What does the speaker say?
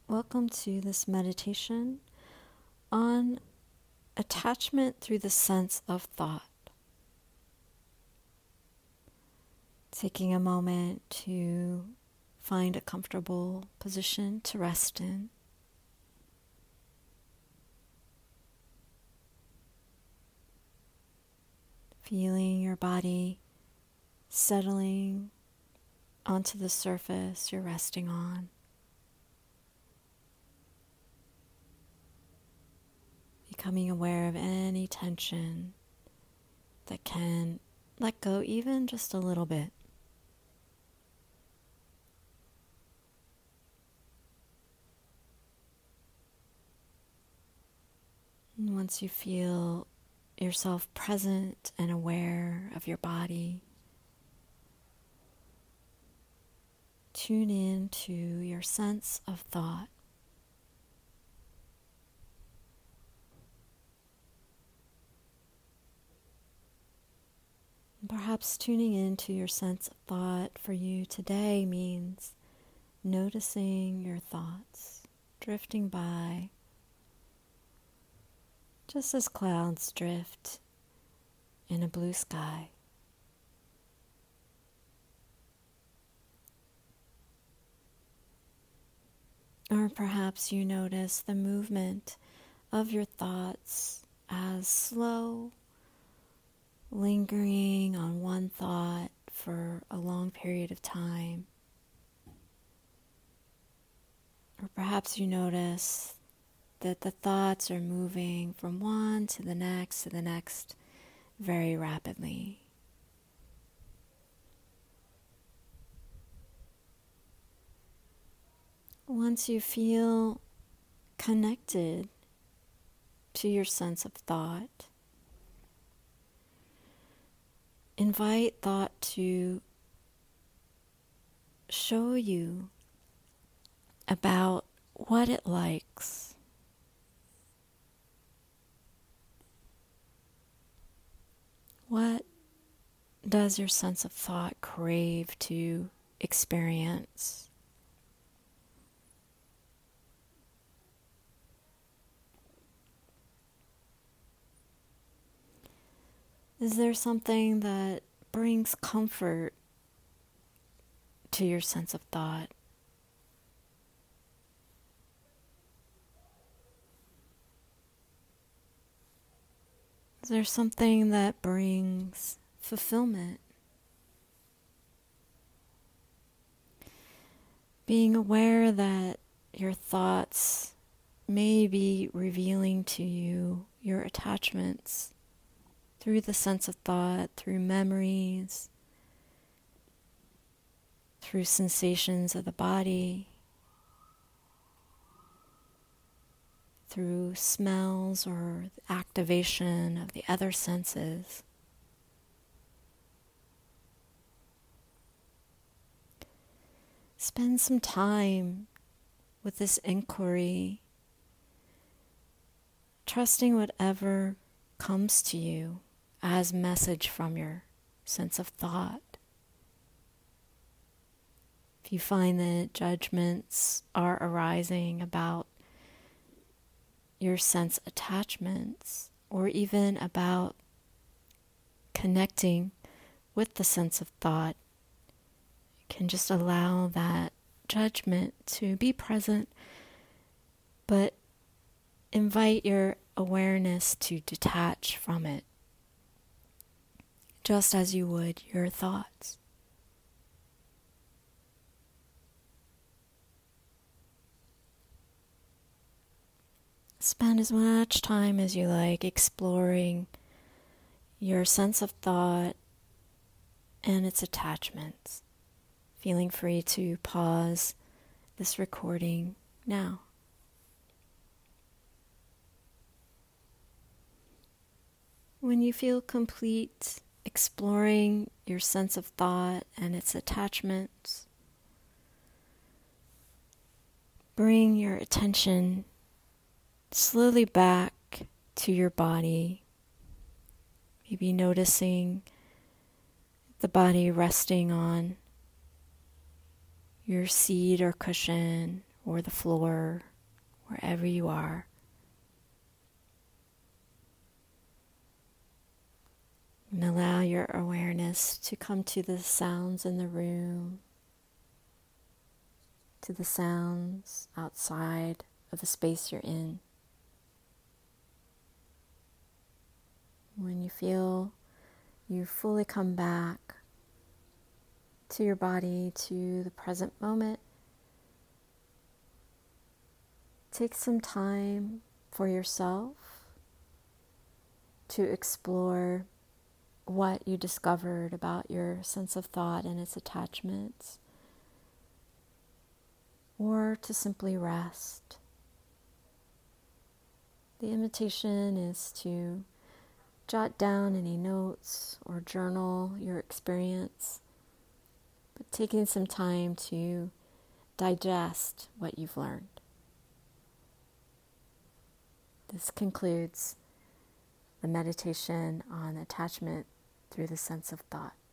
Welcome to this meditation on attachment through the sense of thought. Taking a moment to find a comfortable position to rest in. Feeling your body settling onto the surface you're resting on. Becoming aware of any tension that can let go even just a little bit. And once you feel yourself present and aware of your body, tune in to your sense of thought. Perhaps tuning into your sense of thought for you today means noticing your thoughts drifting by, just as clouds drift in a blue sky. Or perhaps you notice the movement of your thoughts as slow, lingering on one thought for a long period of time. Or perhaps you notice that the thoughts are moving from one to the next very rapidly. Once you feel connected to your sense of thought, invite thought to show you about what it likes. What does your sense of thought crave to experience? Is there something that brings comfort to your sense of thought? Is there something that brings fulfillment? Being aware that your thoughts may be revealing to you your attachments through the sense of thought, through memories, through sensations of the body, through smells or activation of the other senses. Spend some time with this inquiry, trusting whatever comes to you as message from your sense of thought. If you find that judgments are arising about your sense attachments, or even about connecting with the sense of thought, you can just allow that judgment to be present, but invite your awareness to detach from it, just as you would your thoughts. Spend as much time as you like exploring your sense of thought and its attachments. Feeling free to pause this recording now. When you feel complete exploring your sense of thought and its attachments, bring your attention slowly back to your body, maybe noticing the body resting on your seat or cushion, or the floor, wherever you are. And allow your awareness to come to the sounds in the room, to the sounds outside of the space you're in. When you feel you fully come back to your body, to the present moment, take some time for yourself to explore what you discovered about your sense of thought and its attachments, or to simply rest. The invitation is to jot down any notes or journal your experience, but taking some time to digest what you've learned. This concludes the meditation on attachment through the sense of thought.